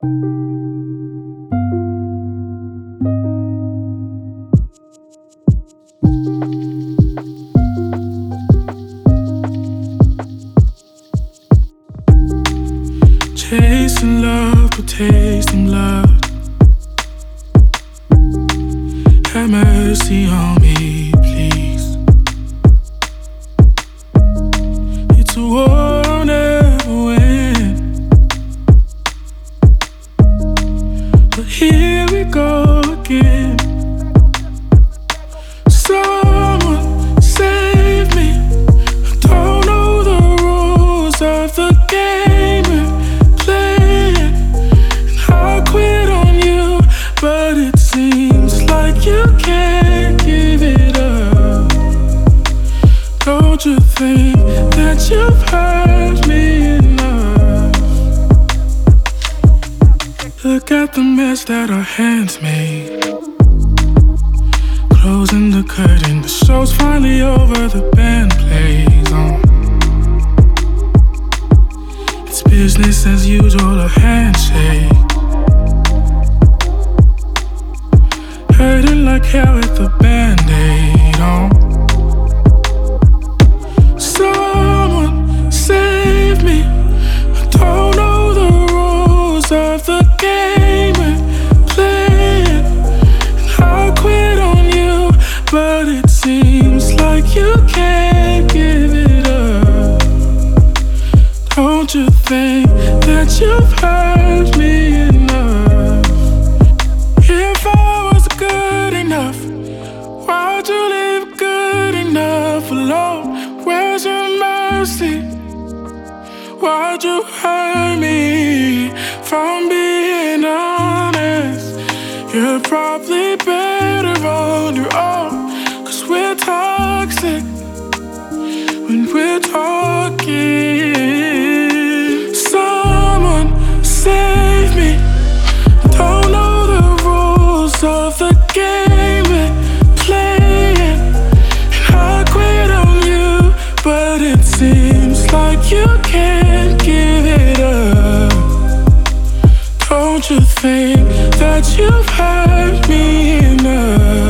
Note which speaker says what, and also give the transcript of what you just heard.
Speaker 1: Chasing love, but tasting blood. Have mercy on me, please. It's a war I'll never win, but here we go again. Someone save me. I don't know the rules of the game we're playing, and I quit on you, but it seems like you can't give it up. Don't you think that you've hurt me enough? Look at the mess that our hands made. Closing the curtain, the show's finally over, the band plays on. It's business as usual, a handshake. Hurting like hell with the band-aid on. Someone save me. I don't know the rules of the game we're playing, and I quit on you, but it seems like you can't give it up. Don't you think that you've hurt me enough? If I was good enough, why'd you leave good enough alone? Where's your mercy? Why'd you hurt me? From being honest, you're probably better on your own, 'cause we're toxic when we're talking. Someone save me. I don't know the rules of the game we're playing, and I quit on you, but it seems like you can't give it up. Don't you think that you've hurt me enough?